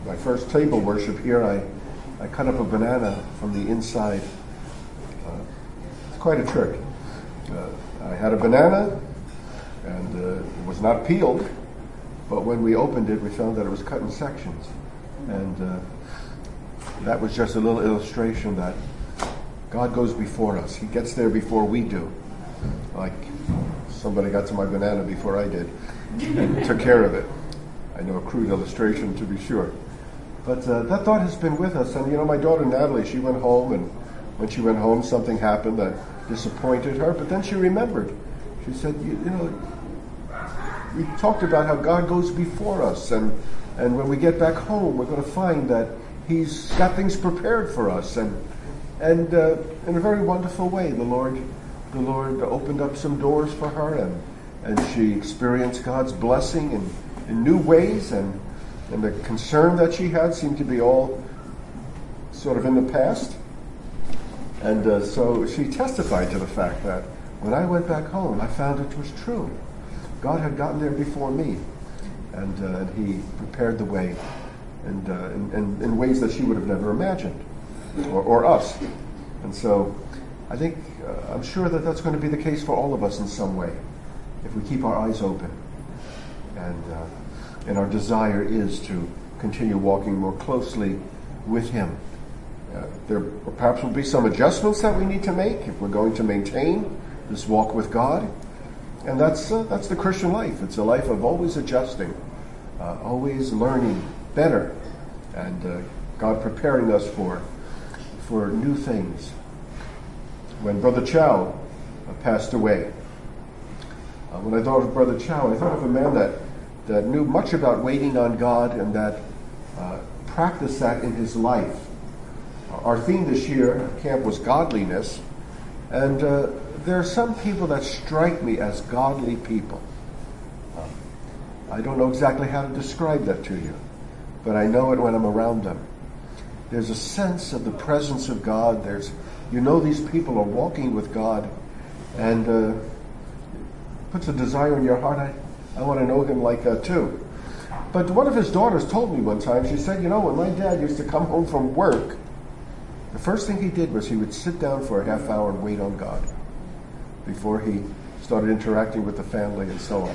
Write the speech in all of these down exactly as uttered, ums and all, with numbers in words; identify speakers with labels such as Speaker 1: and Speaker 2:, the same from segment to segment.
Speaker 1: my first table worship here, I, I cut up a banana from the inside. Uh, it's quite a trick. Uh, I had a banana, and uh, it was not peeled, but when we opened it, we found that it was cut in sections. And uh, that was just a little illustration that God goes before us. He gets there before we do. Like somebody got to my banana before I did and took care of it. I know a crude illustration, to be sure. But uh, that thought has been with us. And, you know, my daughter Natalie, she went home, and when she went home, something happened that disappointed her. But then she remembered. She said, you, you know, we talked about how God goes before us. And, and when we get back home, we're going to find that He's got things prepared for us. And, and uh, in a very wonderful way, the Lord, the Lord opened up some doors for her, and, and she experienced God's blessing in, in new ways. And, and the concern that she had seemed to be all sort of in the past. And uh, so she testified to the fact that when I went back home, I found it was true. God had gotten there before me, and, uh, and He prepared the way, and uh, in, in, in ways that she would have never imagined, or, or us. And so I think, uh, I'm sure that that's going to be the case for all of us in some way, if we keep our eyes open. And, uh, and our desire is to continue walking more closely with Him. Uh, there perhaps will be some adjustments that we need to make if we're going to maintain this walk with God. And that's uh, that's the Christian life. It's a life of always adjusting, uh, always learning better, and uh, God preparing us for for new things. When Brother Chow uh, passed away, uh, when I thought of Brother Chow, I thought of a man that, that knew much about waiting on God, and that uh, practiced that in his life. Our theme this year at camp was godliness, and uh, there are some people that strike me as godly people. Um, I don't know exactly how to describe that to you, but I know it when I'm around them. There's a sense of the presence of God. There's, you know, these people are walking with God, and uh, puts a desire in your heart. I, I want to know Him like that too. But one of his daughters told me one time, she said, you know, when my dad used to come home from work, the first thing he did was he would sit down for a half hour and wait on God before he started interacting with the family and so on.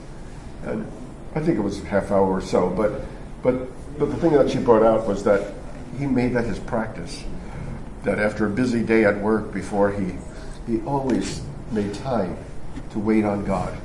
Speaker 1: And I think it was a half hour or so, but but but the thing that she brought out was that he made that his practice. That after a busy day at work, before he he always made time to wait on God.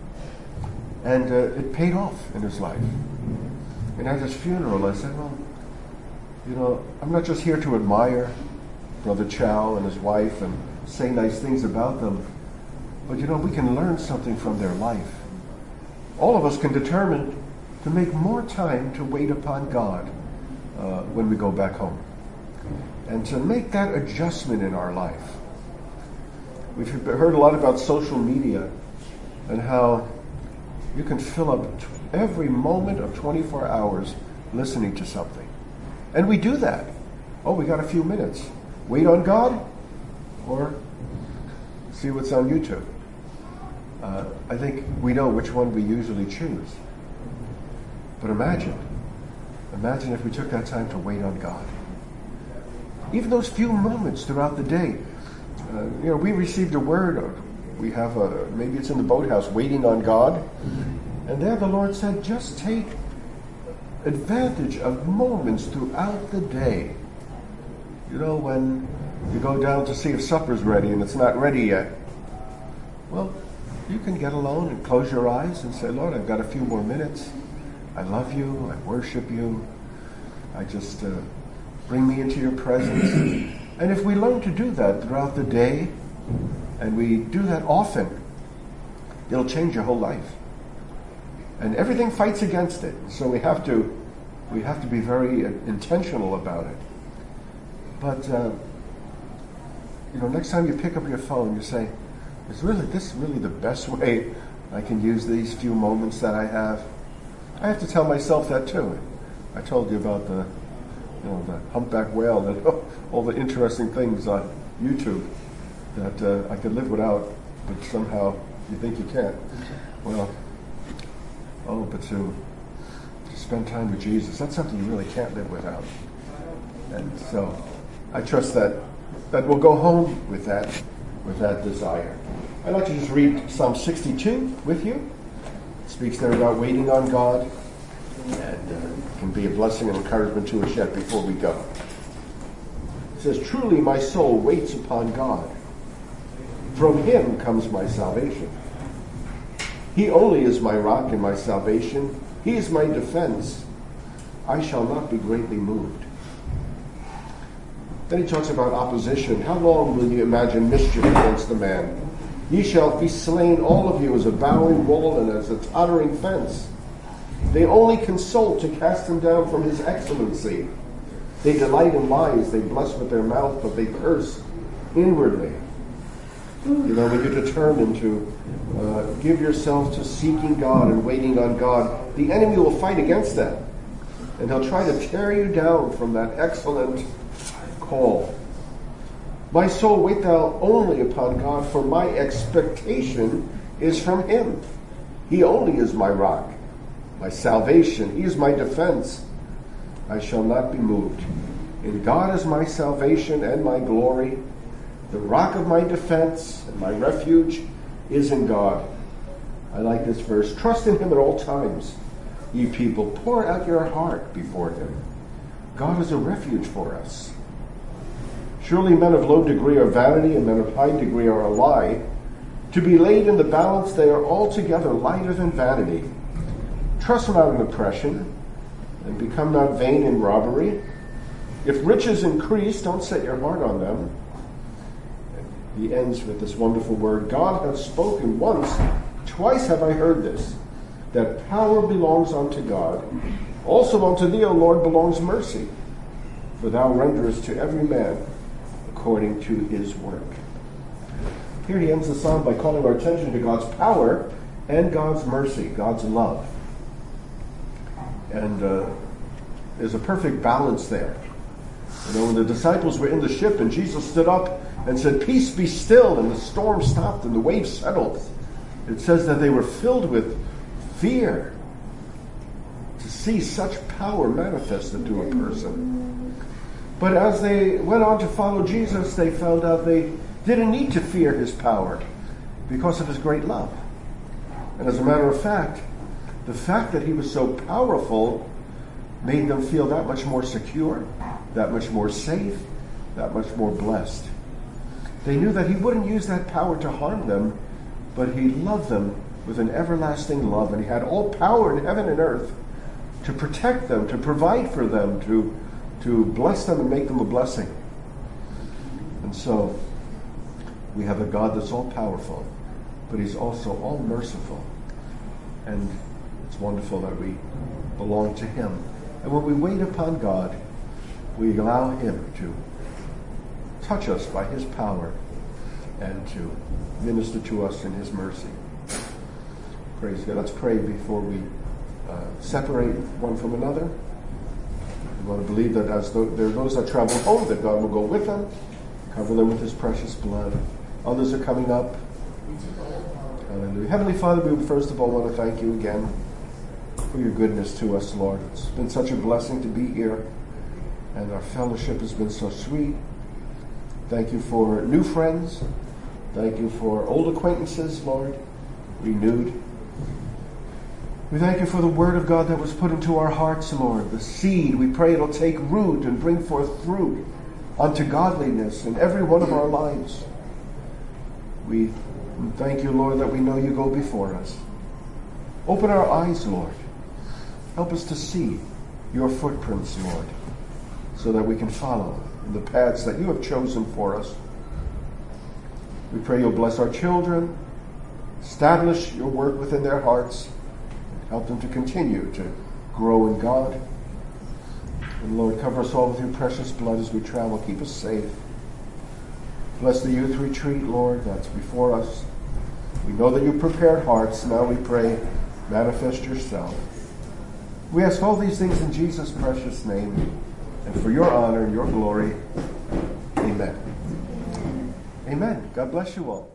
Speaker 1: And uh, it paid off in his life. And at his funeral, I said, well, you know, I'm not just here to admire Brother Chow and his wife and say nice things about them, but you know, we can learn something from their life. All of us can determine to make more time to wait upon God uh, when we go back home, and to make that adjustment in our life. We've heard a lot about social media and how you can fill up every moment of twenty-four hours listening to something. And we do that. Oh, we got a few minutes. Wait on God, or see what's on YouTube. Uh, I think we know which one we usually choose. But imagine, imagine if we took that time to wait on God. Even those few moments throughout the day. Uh, you know, we received a word, or we have a, maybe it's in the boathouse, waiting on God. And there the Lord said, just take advantage of moments throughout the day. You know, when you go down to see if supper's ready and it's not ready yet, well, you can get alone and close your eyes and say, Lord, I've got a few more minutes. I love you. I worship you. I just uh, bring me into your presence. And if we learn to do that throughout the day, and we do that often, it'll change your whole life. And everything fights against it. So we have to we have to be very intentional about it. But uh, you know, next time you pick up your phone, you say, "Is really this really the best way I can use these few moments that I have?" I have to tell myself that too. I told you about the you know the humpback whale and all the interesting things on YouTube that uh, I could live without, but somehow you think you can't. Well. Oh, but to, to spend time with Jesus. That's something you really can't live without. And so I trust that, that we'll go home with that, with that desire. I'd like to just read Psalm sixty-two with you. It speaks there about waiting on God, and uh, can be a blessing and encouragement to us yet before we go. It says, "Truly my soul waits upon God. From him comes my salvation. He only is my rock and my salvation. He is my defense. I shall not be greatly moved." Then he talks about opposition. "How long will you imagine mischief against the man? Ye shall be slain, all of you, as a bowing wall and as a tottering fence. They only consult to cast him down from his excellency. They delight in lies. They bless with their mouth, but they curse inwardly." You know, when you're determined to uh, give yourself to seeking God and waiting on God, the enemy will fight against that. And he'll try to tear you down from that excellent call. "My soul, wait thou only upon God, for my expectation is from him. He only is my rock, my salvation. He is my defense. I shall not be moved. In God is my salvation and my glory. The rock of my defense and my refuge is in God." I like this verse. "Trust in him at all times, ye people. Pour out your heart before him. God is a refuge for us. Surely men of low degree are vanity, and men of high degree are a lie. To be laid in the balance, they are altogether lighter than vanity. Trust not in oppression, and become not vain in robbery. If riches increase, don't set your heart on them." He ends with this wonderful word, "God hath spoken once, twice have I heard this, that power belongs unto God. Also unto thee, O Lord, belongs mercy, for thou renderest to every man according to his work." Here he ends the psalm by calling our attention to God's power and God's mercy, God's love. And uh, there's a perfect balance there. You know, when the disciples were in the ship and Jesus stood up and said, "Peace, be still," and the storm stopped and the waves settled, it says that they were filled with fear to see such power manifested to a person. But as they went on to follow Jesus, they found out they didn't need to fear his power because of his great love. And as a matter of fact, the fact that he was so powerful made them feel that much more secure, that much more safe, that much more blessed. They knew that he wouldn't use that power to harm them, but he loved them with an everlasting love, and he had all power in heaven and earth to protect them, to provide for them, to, to bless them and make them a blessing. And so, we have a God that's all powerful, but he's also all merciful. And it's wonderful that we belong to him. And when we wait upon God, we allow him to touch us by his power and to minister to us in his mercy. Praise God. Let's pray before we uh, separate one from another. We want to believe that as th- there are those that travel home, that God will go with them, cover them with his precious blood. Others are coming up. Hallelujah. Heavenly Father, we first of all want to thank you again for your goodness to us, Lord. It's been such a blessing to be here, and our fellowship has been so sweet. Thank you for new friends. Thank you for old acquaintances, Lord, renewed. We thank you for the word of God that was put into our hearts, Lord. The seed, we pray it'll take root and bring forth fruit unto godliness in every one of our lives. We thank you, Lord, that we know you go before us. Open our eyes, Lord. Help us to see your footprints, Lord, so that we can follow in the paths that you have chosen for us. We pray you'll bless our children, establish your work within their hearts, help them to continue to grow in God. And Lord, cover us all with your precious blood as we travel. Keep us safe. Bless the youth retreat, Lord, that's before us. We know that you prepared hearts. Now we pray, manifest yourself. We ask all these things in Jesus' precious name, and for your honor and your glory. Amen. Amen. God bless you all.